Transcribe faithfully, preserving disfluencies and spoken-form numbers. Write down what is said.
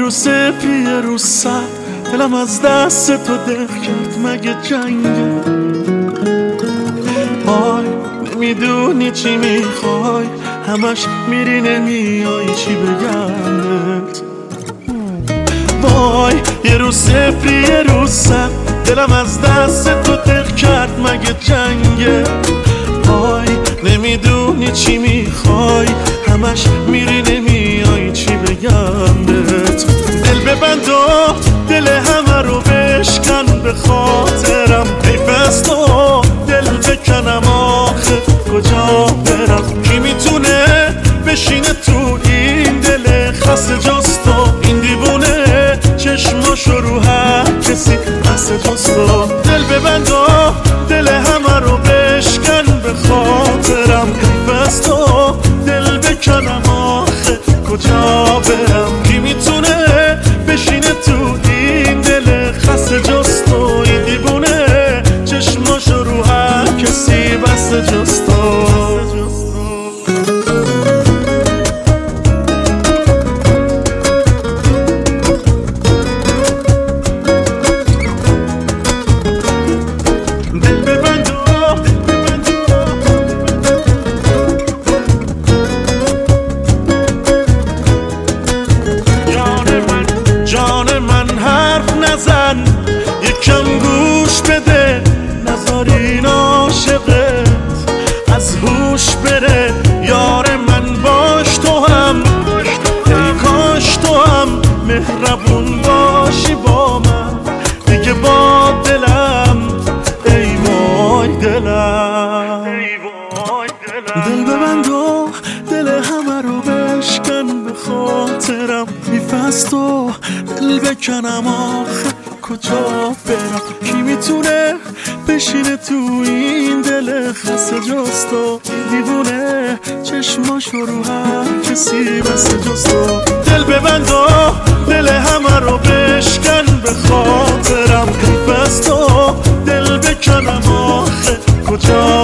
رو صفر یه رو صد، دلم از دست تو دق کرد مگه جنگه. آی نمیدونی چی میخوای، همش میری نمیای چی بگمت. وای یه رو صفر یه رو صد، دلم از دست تو دق کرد مگه جنگه. آی نمیدونی چی میخوای، همش میری نمیای چی بگمت. دل ببند و دل همه رو بشکن به خاطرم، حیف از تو دل بکنم آخه کجا برم. کی میتونه بشینه تو این دل خسته جز تو، این دیوونه چشماشو رو هر کسی بس جز تو. دل ببند و دل همه رو بشکن به خاطرم، حیف از تو دل بکنم آخه کجا برم. کی میتونه بشینه تو این دل خسته جز تو، این دیوونه چشماشو رو هر کسی بس جز تو. نزن یکم گوش بده، نزار این عاشقت از هوش بره. یار من باش تو هم، ای کاش تو هم مهربون باشی با من دیگه، با دلم ای وای دلم. دل ببند و دل همه رو بشکن به خاطرم، حیف از تو دل بکنم آخه کجا برم. کی میتونه بشینه تو این دل خسته جز تو، این دیوونه چشماشو رو هر کسی بس جز تو. دل ببند و دل همه رو بشکن به خاطرم، حیف از تو دل بکنم آخه کجا